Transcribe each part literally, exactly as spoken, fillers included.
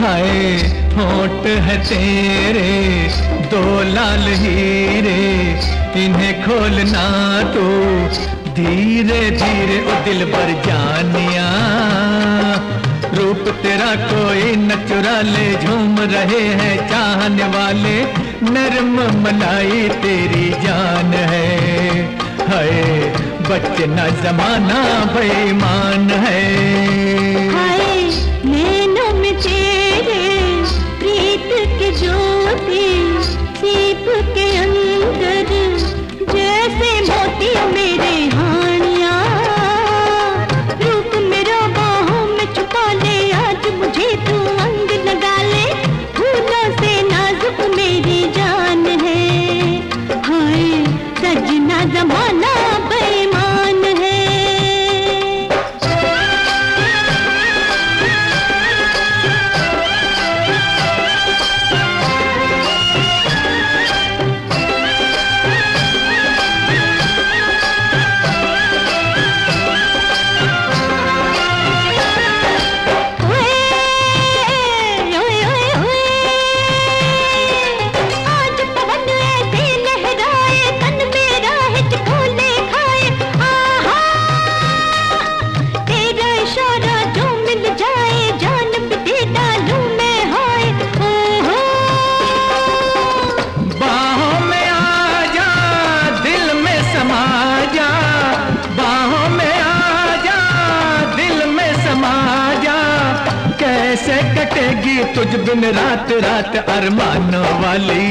हाय होंठ है तेरे दो लाल हीरे, इन्हें खोलना तो धीरे धीरे ओ दिल भर जानिया। रूप तेरा कोई न चुरा ले, झूम रहे हैं चाहने वाले, नरम मलाई तेरी जान है। हाय बचना जमाना बेईमान है। हाय नैनों में तेरे प्रीत के ज्योति, सीप के अंदर जैसे मोती मेरे हानिया। रूप मेरा बाहों में छुपा ले, आज मुझे तू अंग लगा ले, फूलों से नाजुक मेरी जान है। हाय सजना जमाना बेईमान है। कैसे कटेगी तुझ बिन रात रात अरमानों वाली।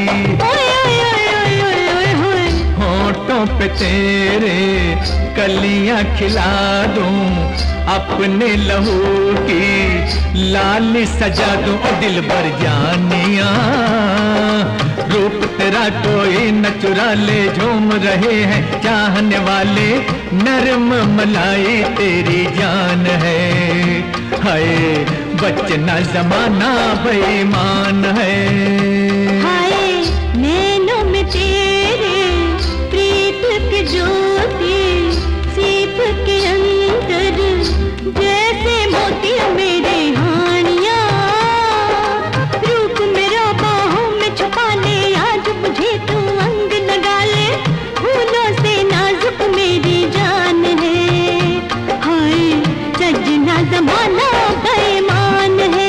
होंठों पे तेरे कलियां खिला दूं, अपने लहू की लाली सजा दूं ओ दिल भर जानिया। रूप तेरा कोई न चुरा ले, झूम रहे हैं चाहने वाले, नरम मलाई तेरी जान है। हाय बचना जमाना बेईमान है। हाय नैनों में तेरे प्रीत की ज्योति, सीप के अंदर जैसे मोती मेरे हानिया। रूप मेरा बाहों में छुपा ले, आज मुझे तू अंग लगा ले, फूलों से नाजुक मेरी जान है। हाय सजना जमाना बेईमान है।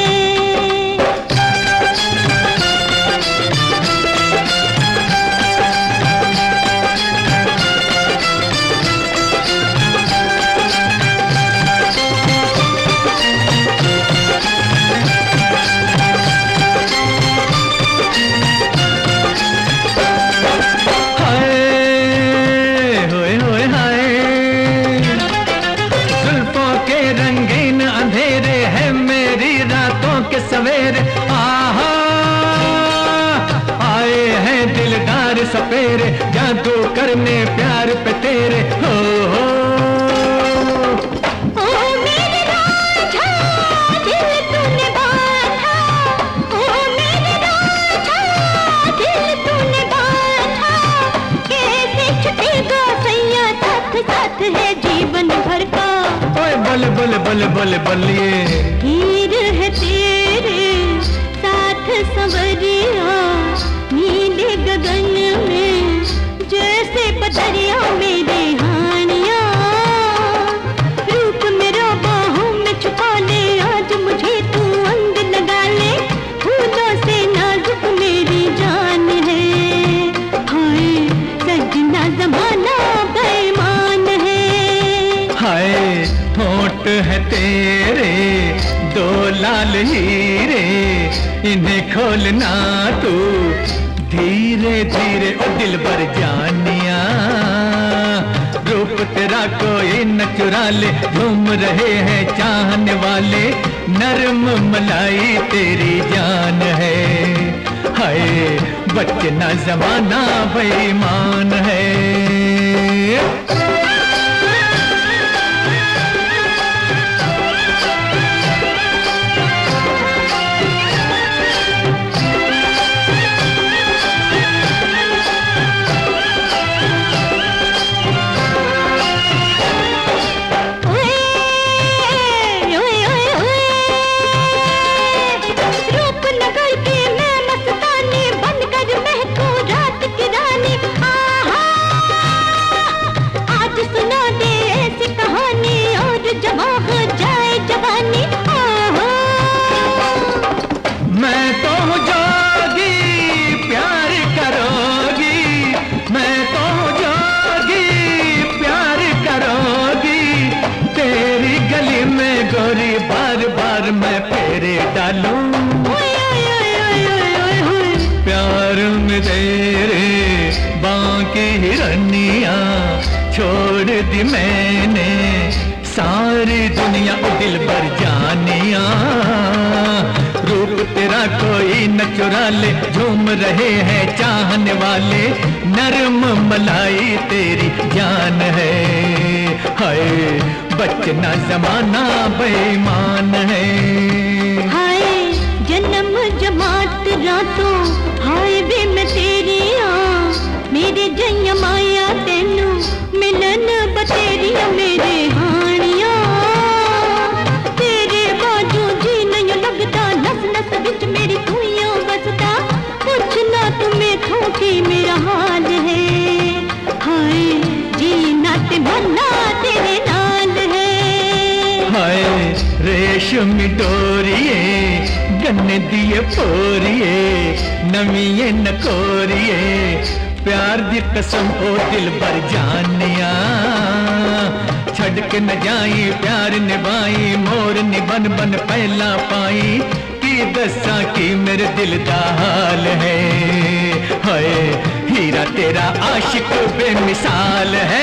सवेरे आहा आए हैं दिलदार सपेरे, जादू करने प्यार पे तेरे। हो हो ओ मेरे राजा दिल तूने बांधा, ओ मेरे राजा दिल तूने बांधा, कैसे छुटेगा सैया साथ साथ है जीवन भर का। ओए बल बल बल बल बल ये हीर है तेरे साथ संवरिया, नीले गगन में जैसे बदरिया मेरे हानिया। रूप मेरा बाहों में छुपा ले, आज मुझे तू अंग लगा ले, फूलों से नाजुक मेरी जान है। हाय सजना जमाना बेईमान है। हाय होंठ है तेरे दो लाल हीरे, इन्हें खोलना तू धीरे धीरे ओ दिल भर जानिया। रूप तेरा कोई न चुरा ले, झूम रहे हैं चाहने वाले, नरम मलाई तेरी जान है। हाय बचना जमाना बेईमान है। मोरी बार बार मैं फेरे डालूं, प्यार में तेरे बाकी हिरनिया छोड़ दी मैंने, सारी दुनिया ओ दिल भर जानिया। रूप तेरा कोई न चुरा ले, झूम रहे हैं चाहने वाले, नरम मलाई तेरी जान है। हाय बचना जमाना बेईमान है। हाय जन्म जमात रातों, हाय वे मैं तेरी आ, मेरे जैया माया तेनू मिलन बतेरिया मेरे हानिया। तेरे बाजू जी नहीं लगता, नस नस बिच मेरी तूइयों बसता, पूछना तुम्हें थोकी मेरा हाल है। हाय जीना ते मरना तेरे नाल है। हाय रेशमी डोरिए गन्ने दिए पोरिए, नवीए नकोरिए, प्यार दी कसम ओ दिल भर जानिया। छड़ के न जाई प्यार निभाई, मोर निबन बन पहला पाई, की दसा की मेरे दिल दा हाल है। हाय हीरा तेरा आशिक बेमिसाल है।